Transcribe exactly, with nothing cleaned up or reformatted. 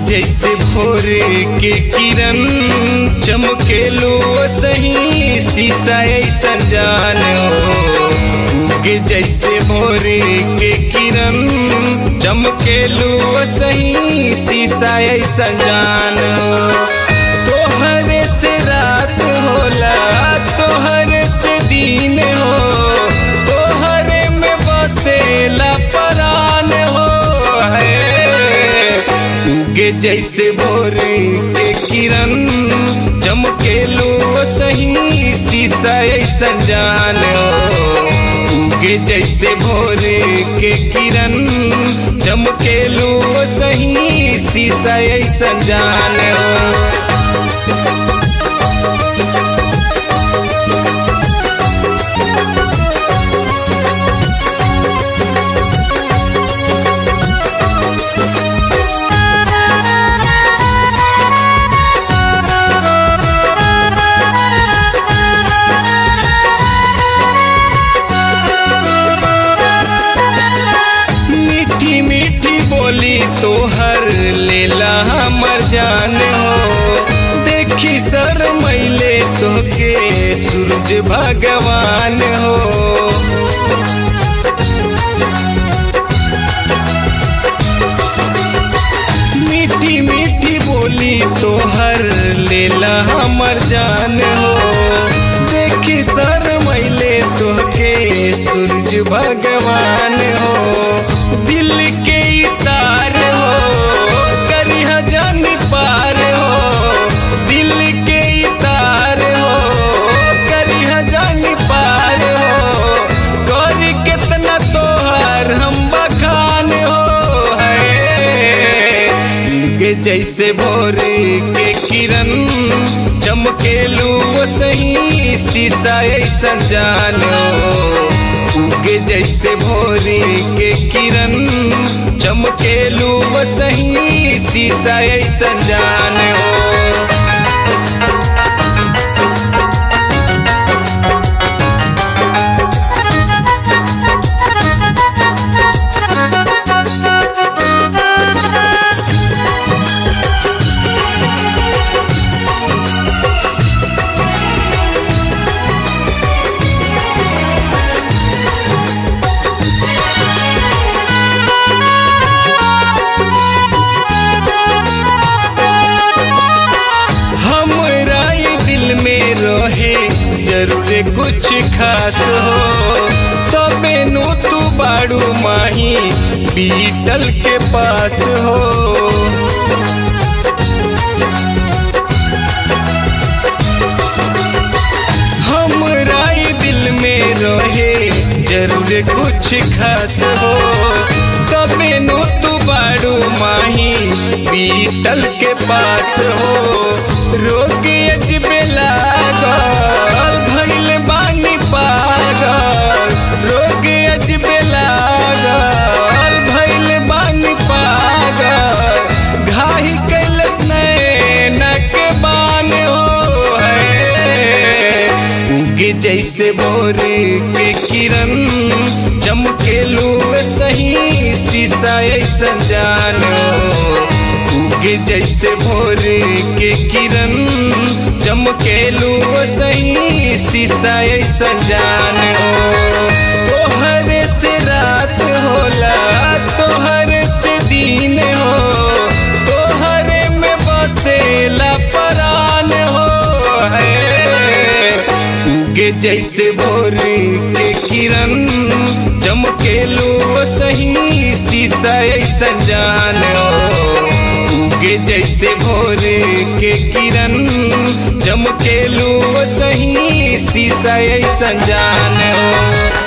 जैसे भोर के किरण चमकेलो सही शीशा ऐसन जान हो। उगे जैसे भोर के किरण चमकेलो सही शीशा ऐसन जान हो। तोहरे से रात होला तोहरे से दिन हो, तोहरे में बसेला परान हो है। उगे जैसे भोर के किरण चमकेलो सही शीशा ऐसन जान हो। उगे जैसे भोर के किरण चमकेलो सही शीशा ऐसन जान हो। बोली तोहर लेला हमर जान हो। देखी सर मैले तोके सूरज भगवान हो। मीठी मीठी बोली तोहर लेला हमर जान हो। देखी सर मैले तोके सूरज भगवान हो। दिल के तार हो करिहा जानी पार हो। दिल के तार हो करिहा जानी पार हो। करी कितना तोहर हम बखान हो है। उगे जैसे भोर के किरण चमकेलो सही शीशा ऐसन जान हो। उगे जैसे भोर के किरण चमकेलो सही शीशा ऐसन जान हो। में रहे जरूर कुछ खास हो। तबे नु तू बाड़ू माही बीतल के पास हो। हमरा दिल में रहे जरूर कुछ खास हो। तबे नु तू बाड़ू माही बीतल के पास हो। रोग अजबे लागल भइल बानी पागल। रोग अजबे लागल भइल बानी पागल। घाही कैलस नैना के बान हो है। उगे जैसे भोर के किरण चमकेलो सही शीशा ऐसन जान हो। उगे जैसे भोर के किरण चमकेलो सही शीशा ऐसन जान हो। तोहरे से रात होला तोहरे से दिन हो, तोहरे में बसेला परान हो है। उगे जैसे भोर के किरण चमकेलो सही शीशा ऐसन जान हो। उगे जैसे भोर के किरण चमकेलो सही शीशा ऐसन जान हो।